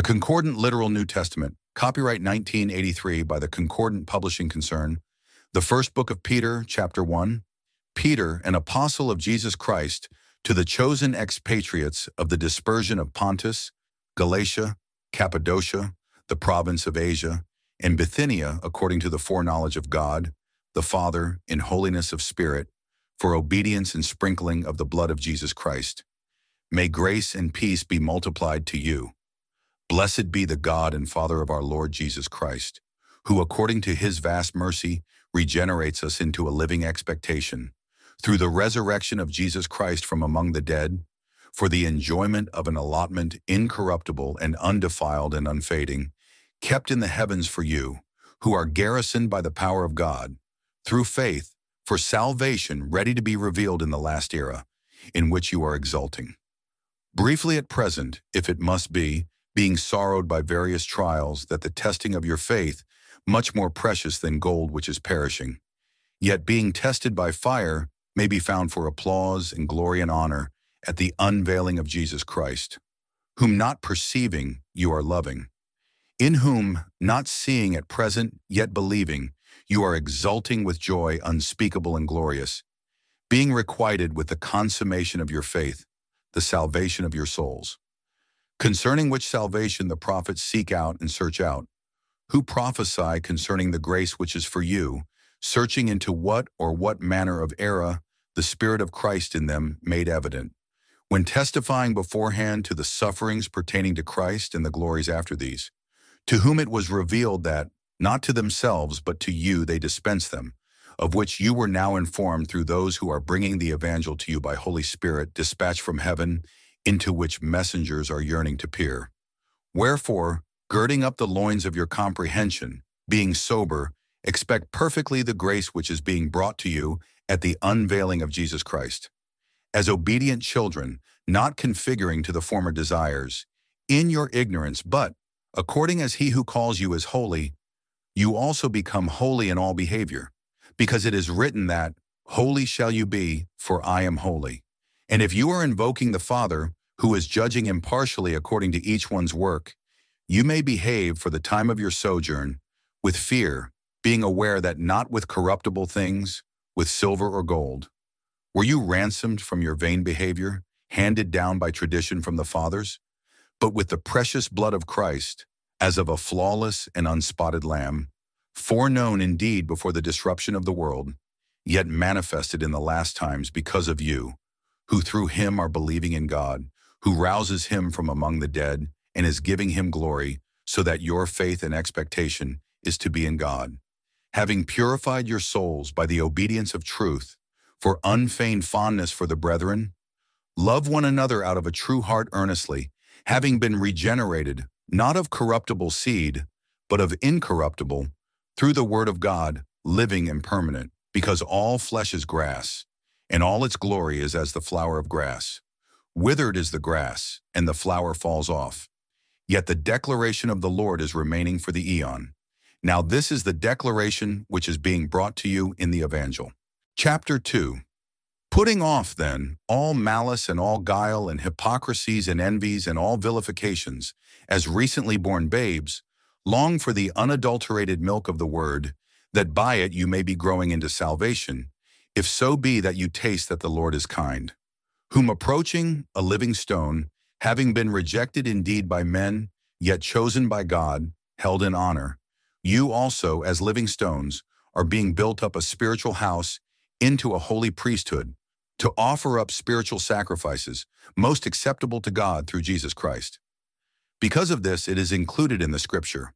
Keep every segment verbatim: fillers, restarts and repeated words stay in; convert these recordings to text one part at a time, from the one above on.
Concordant Literal New Testament, copyright nineteen eighty-three by the Concordant Publishing Concern. The First Book of Peter, Chapter one. Peter, an apostle of Jesus Christ, to the chosen expatriates of the dispersion of Pontus, Galatia, Cappadocia, the province of Asia, and Bithynia, according to the foreknowledge of God, the Father, in holiness of spirit, for obedience and sprinkling of the blood of Jesus Christ. May grace and peace be multiplied to you. Blessed be the God and Father of our Lord Jesus Christ, who according to his vast mercy regenerates us into a living expectation, through the resurrection of Jesus Christ from among the dead, for the enjoyment of an allotment incorruptible and undefiled and unfading, kept in the heavens for you, who are garrisoned by the power of God, through faith, for salvation ready to be revealed in the last era, in which you are exulting. Briefly at present, if it must be, being sorrowed by various trials, that the testing of your faith, much more precious than gold which is perishing, yet being tested by fire, may be found for applause and glory and honor at the unveiling of Jesus Christ, whom not perceiving you are loving, in whom, not seeing at present, yet believing, you are exulting with joy unspeakable and glorious, being requited with the consummation of your faith, the salvation of your souls. Concerning which salvation the prophets seek out and search out, who prophesy concerning the grace which is for you, searching into what or what manner of error the Spirit of Christ in them made evident, when testifying beforehand to the sufferings pertaining to Christ and the glories after these, to whom it was revealed that, not to themselves but to you they dispense them, of which you were now informed through those who are bringing the evangel to you by Holy Spirit dispatched from heaven, into which messengers are yearning to peer. Wherefore, girding up the loins of your comprehension, being sober, expect perfectly the grace which is being brought to you at the unveiling of Jesus Christ. As obedient children, not configuring to the former desires, in your ignorance, but, according as he who calls you is holy, you also become holy in all behavior, because it is written that, holy shall you be, for I am holy. And if you are invoking the Father, who is judging impartially according to each one's work, you may behave for the time of your sojourn with fear, being aware that not with corruptible things, with silver or gold, were you ransomed from your vain behavior, handed down by tradition from the fathers, but with the precious blood of Christ, as of a flawless and unspotted lamb, foreknown indeed before the disruption of the world, yet manifested in the last times because of you, who through him are believing in God, who rouses him from among the dead and is giving him glory, so that your faith and expectation is to be in God. Having purified your souls by the obedience of truth, for unfeigned fondness for the brethren, love one another out of a true heart earnestly, having been regenerated, not of corruptible seed, but of incorruptible, through the word of God, living and permanent, because all flesh is grass, and all its glory is as the flower of grass. Withered is the grass, and the flower falls off. Yet the declaration of the Lord is remaining for the eon. Now this is the declaration which is being brought to you in the Evangel. Chapter two. Putting off, then, all malice and all guile and hypocrisies and envies and all vilifications, as recently born babes, long for the unadulterated milk of the word, that by it you may be growing into salvation, if so be that you taste that the Lord is kind, whom approaching a living stone, having been rejected indeed by men, yet chosen by God, held in honor, you also, as living stones, are being built up a spiritual house into a holy priesthood, to offer up spiritual sacrifices, most acceptable to God through Jesus Christ. Because of this, it is included in the Scripture,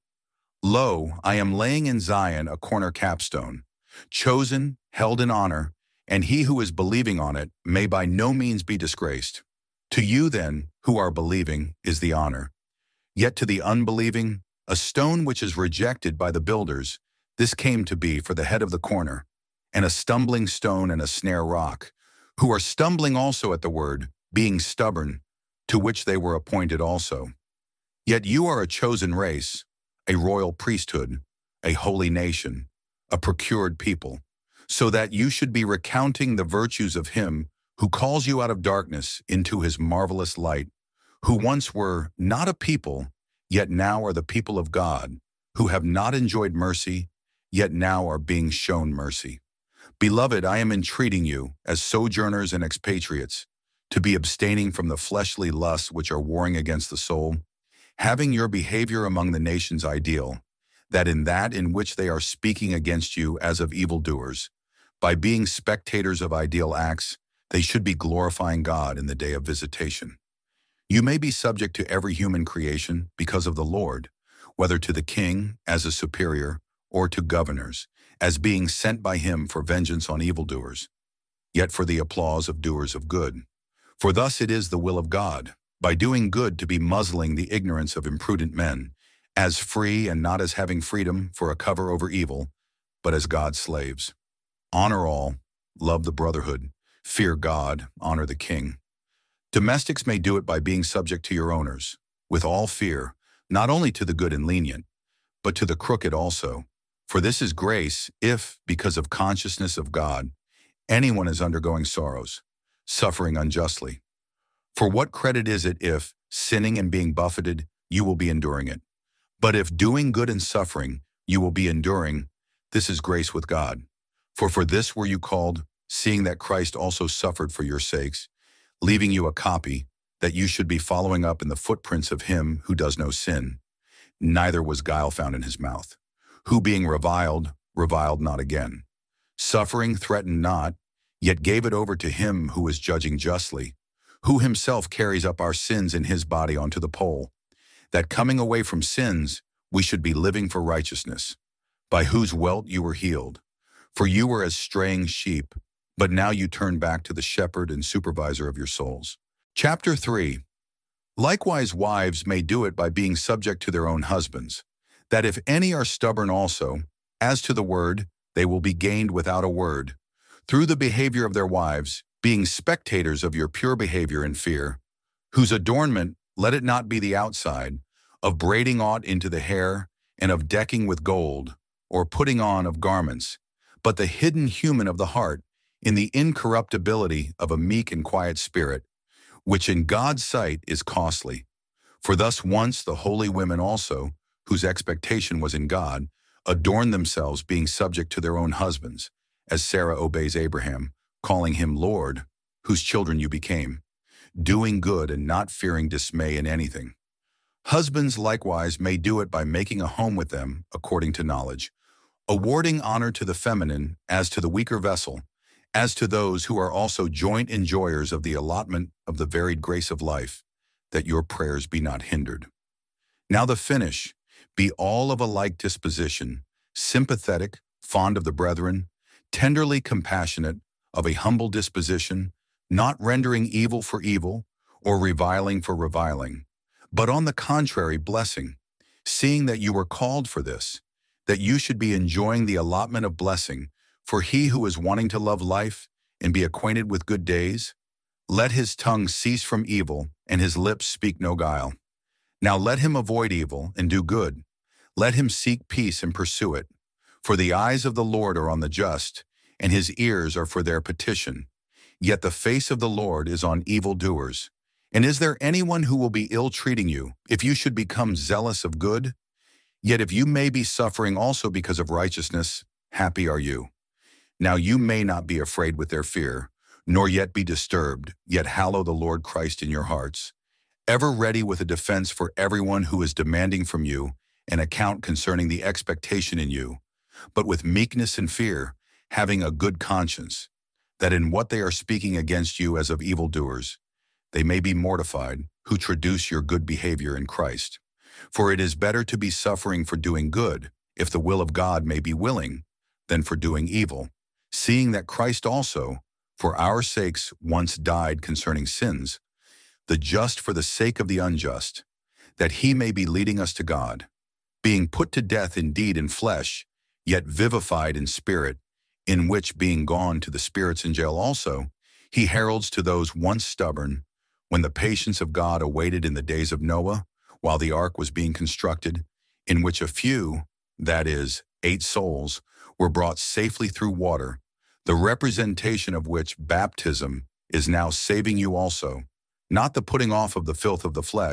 Lo, I am laying in Zion a corner capstone, chosen, held in honor, and he who is believing on it may by no means be disgraced. To you then, who are believing, is the honor. Yet to the unbelieving, a stone which is rejected by the builders, this came to be for the head of the corner, and a stumbling stone and a snare rock, who are stumbling also at the word, being stubborn, to which they were appointed also. Yet you are a chosen race, a royal priesthood, a holy nation, a procured people, so that you should be recounting the virtues of him who calls you out of darkness into his marvelous light, who once were not a people, yet now are the people of God, who have not enjoyed mercy, yet now are being shown mercy. Beloved, I am entreating you, as sojourners and expatriates, to be abstaining from the fleshly lusts which are warring against the soul, having your behavior among the nations ideal, that in that in which they are speaking against you as of evildoers, by being spectators of ideal acts, they should be glorifying God in the day of visitation. You may be subject to every human creation because of the Lord, whether to the king as a superior or to governors, as being sent by him for vengeance on evildoers, yet for the applause of doers of good. For thus it is the will of God, by doing good to be muzzling the ignorance of imprudent men, as free and not as having freedom for a cover over evil, but as God's slaves. Honor all, love the brotherhood, fear God, honor the king. Domestics may do it by being subject to your owners, with all fear, not only to the good and lenient, but to the crooked also. For this is grace if, because of consciousness of God, anyone is undergoing sorrows, suffering unjustly. For what credit is it if, sinning and being buffeted, you will be enduring it? But if doing good and suffering, you will be enduring, this is grace with God. For for this were you called, seeing that Christ also suffered for your sakes, leaving you a copy, that you should be following up in the footprints of him who does no sin, neither was guile found in his mouth, who being reviled, reviled not again. Suffering threatened not, yet gave it over to him who is judging justly, who himself carries up our sins in his body onto the pole, that coming away from sins, we should be living for righteousness, by whose welt you were healed. For you were as straying sheep, but now you turn back to the shepherd and supervisor of your souls. Chapter three. Likewise wives may do it by being subject to their own husbands, that if any are stubborn also, as to the word, they will be gained without a word, through the behavior of their wives, being spectators of your pure behavior in fear, whose adornment, let it not be the outside, of braiding aught into the hair, and of decking with gold, or putting on of garments, but the hidden human of the heart, in the incorruptibility of a meek and quiet spirit, which in God's sight is costly. For thus once the holy women also, whose expectation was in God, adorned themselves, being subject to their own husbands, as Sarah obeys Abraham, calling him Lord, whose children you became, doing good and not fearing dismay in anything. Husbands likewise may do it by making a home with them according to knowledge, awarding honor to the feminine as to the weaker vessel, as to those who are also joint enjoyers of the allotment of the varied grace of life, that your prayers be not hindered. Now the finish, be all of a like disposition, sympathetic, fond of the brethren, tenderly compassionate, of a humble disposition, not rendering evil for evil, or reviling for reviling, but on the contrary blessing, seeing that you were called for this, that you should be enjoying the allotment of blessing. For he who is wanting to love life and be acquainted with good days, let his tongue cease from evil and his lips speak no guile. Now let him avoid evil and do good. Let him seek peace and pursue it. For the eyes of the Lord are on the just, and his ears are for their petition. Yet the face of the Lord is on evildoers. And is there anyone who will be ill-treating you, if you should become zealous of good? Yet if you may be suffering also because of righteousness, happy are you. Now you may not be afraid with their fear, nor yet be disturbed, yet hallow the Lord Christ in your hearts, ever ready with a defense for everyone who is demanding from you an account concerning the expectation in you, but with meekness and fear, having a good conscience, that in what they are speaking against you as of evildoers, they may be mortified, who traduce your good behavior in Christ. For it is better to be suffering for doing good, if the will of God may be willing, than for doing evil, seeing that Christ also, for our sakes, once died concerning sins, the just for the sake of the unjust, that he may be leading us to God, being put to death indeed in flesh, yet vivified in spirit, in which being gone to the spirits in jail also, he heralds to those once stubborn, when the patience of God awaited in the days of Noah, while the ark was being constructed, in which a few, that is, eight souls, were brought safely through water, the representation of which baptism is now saving you also, not the putting off of the filth of the flesh,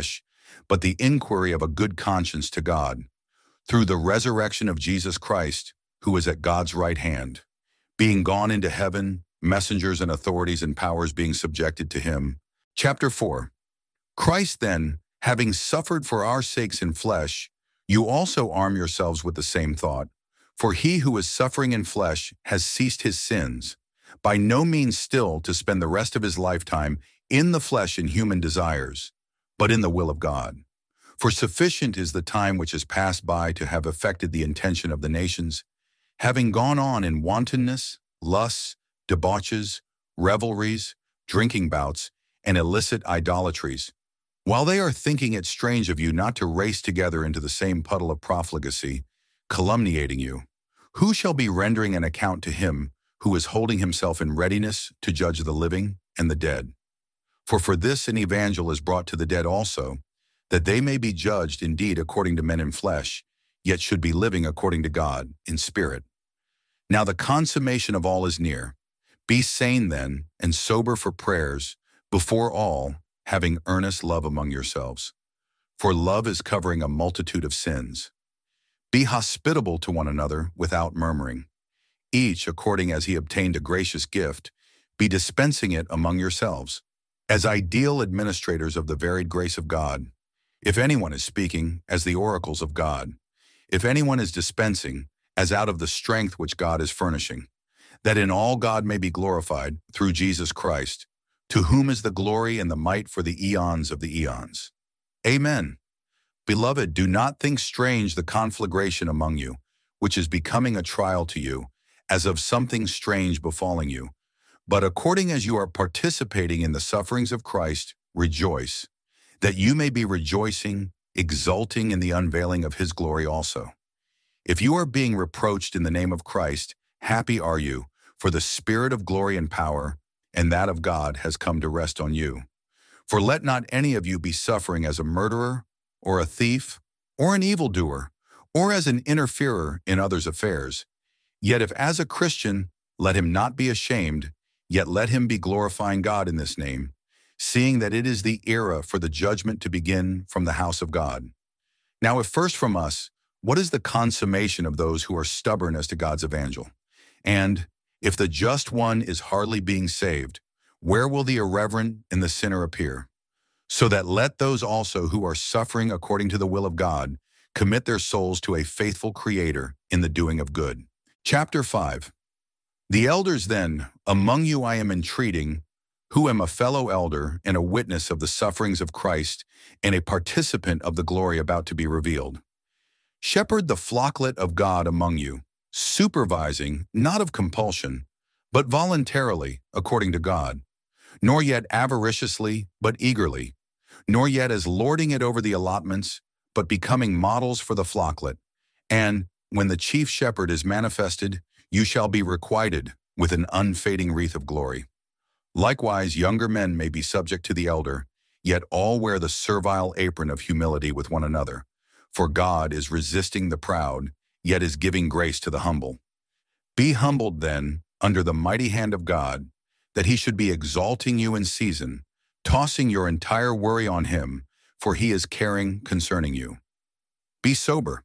but the inquiry of a good conscience to God, through the resurrection of Jesus Christ, who is at God's right hand, being gone into heaven, messengers and authorities and powers being subjected to him. Chapter four. Christ then, having suffered for our sakes in flesh, you also arm yourselves with the same thought. For he who is suffering in flesh has ceased his sins, by no means still to spend the rest of his lifetime in the flesh in human desires, but in the will of God. For sufficient is the time which has passed by to have effected the intention of the nations, having gone on in wantonness, lusts, debauches, revelries, drinking bouts, and illicit idolatries, while they are thinking it strange of you not to race together into the same puddle of profligacy, calumniating you. Who shall be rendering an account to him who is holding himself in readiness to judge the living and the dead? For for this an evangel is brought to the dead also, that they may be judged indeed according to men in flesh, yet should be living according to God in spirit. Now the consummation of all is near. Be sane then, and sober for prayers, before all, having earnest love among yourselves. For love is covering a multitude of sins. Be hospitable to one another without murmuring. Each, according as he obtained a gracious gift, be dispensing it among yourselves, as ideal administrators of the varied grace of God. If anyone is speaking, as the oracles of God. If anyone is dispensing, as out of the strength which God is furnishing, that in all God may be glorified through Jesus Christ, to whom is the glory and the might for the eons of the eons. Amen. Beloved, do not think strange the conflagration among you, which is becoming a trial to you, as of something strange befalling you. But according as you are participating in the sufferings of Christ, rejoice, that you may be rejoicing, exulting in the unveiling of his glory also. If you are being reproached in the name of Christ, happy are you, for the Spirit of glory and power, and that of God has come to rest on you. For let not any of you be suffering as a murderer, or a thief, or an evildoer, or as an interferer in others' affairs. Yet if as a Christian, let him not be ashamed, yet let him be glorifying God in this name, seeing that it is the era for the judgment to begin from the house of God. Now if first from us, what is the consummation of those who are stubborn as to God's evangel? And if the just one is hardly being saved, where will the irreverent and the sinner appear? So that let those also who are suffering according to the will of God commit their souls to a faithful Creator in the doing of good. Chapter five. The elders then, among you I am entreating, who am a fellow elder and a witness of the sufferings of Christ and a participant of the glory about to be revealed. Shepherd the flocklet of God among you, supervising, not of compulsion, but voluntarily, according to God, nor yet avariciously, but eagerly, nor yet as lording it over the allotments, but becoming models for the flocklet. And, when the chief shepherd is manifested, you shall be requited with an unfading wreath of glory. Likewise, younger men may be subject to the elder, yet all wear the servile apron of humility with one another. For God is resisting the proud, yet is giving grace to the humble. Be humbled then under the mighty hand of God, that he should be exalting you in season, tossing your entire worry on him, for he is caring concerning you. Be sober.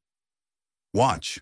Watch.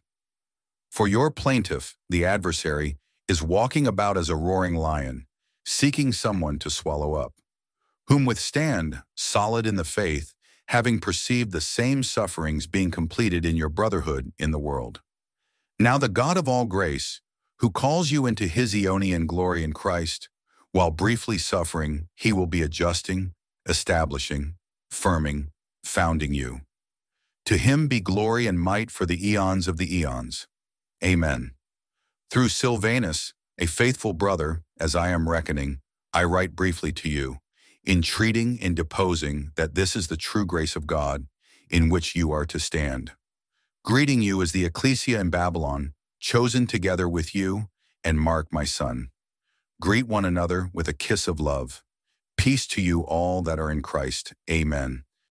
For your plaintiff, the adversary, is walking about as a roaring lion, seeking someone to swallow up, whom withstand, solid in the faith, having perceived the same sufferings being completed in your brotherhood in the world. Now the God of all grace, who calls you into his Aeonian glory in Christ, while briefly suffering, he will be adjusting, establishing, firming, founding you. To him be glory and might for the eons of the eons. Amen. Through Silvanus, a faithful brother, as I am reckoning, I write briefly to you, entreating and deposing that this is the true grace of God, in which you are to stand. Greeting you as the ecclesia in Babylon, chosen together with you, and Mark my son. Greet one another with a kiss of love. Peace to you all that are in Christ. Amen.